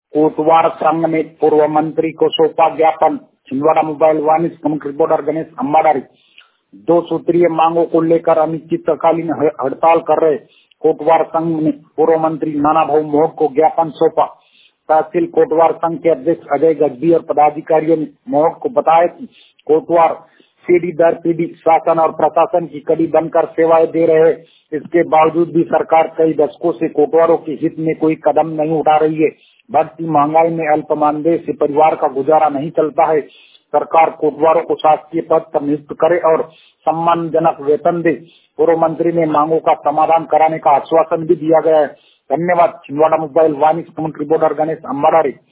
कोटवार संघ ने पूर्व मंत्री को सौंपा ज्ञापन। छिंदवाड़ा मोबाइल वाणिज्य कमेटी रिपोर्टर गणेश अम्बाडारी। 2 सूत्रीय मांगों को लेकर अनिश्चितकालीन हड़ताल कर रहे कोटवार संघ ने पूर्व मंत्री नाना भाऊ मोहक को ज्ञापन सौंपा। तहसील कोटवार संघ के अध्यक्ष अजय गजबी और पदाधिकारियों ने मोहक को बताया कि कोटवार पीढ़ी दर पीढ़ी शासन और प्रशासन की कड़ी बनकर सेवाएं दे रहे हैं। इसके बावजूद भी सरकार कई दशकों से कोटवारों के हित में कोई कदम नहीं उठा रही है। बढ़ती महंगाई में अल्प मानदेय से परिवार का गुजारा नहीं चलता है। सरकार कोटवारों को शासकीय पद पर नियुक्त करे और सम्मानजनक वेतन दे। पूर्व मंत्री ने मांगों का समाधान कराने का आश्वासन भी दिया गया है। धन्यवाद। छिंदवाड़ा मोबाइल वाणिज्य कमेटी रिपोर्टर गणेश अम्बाडारी।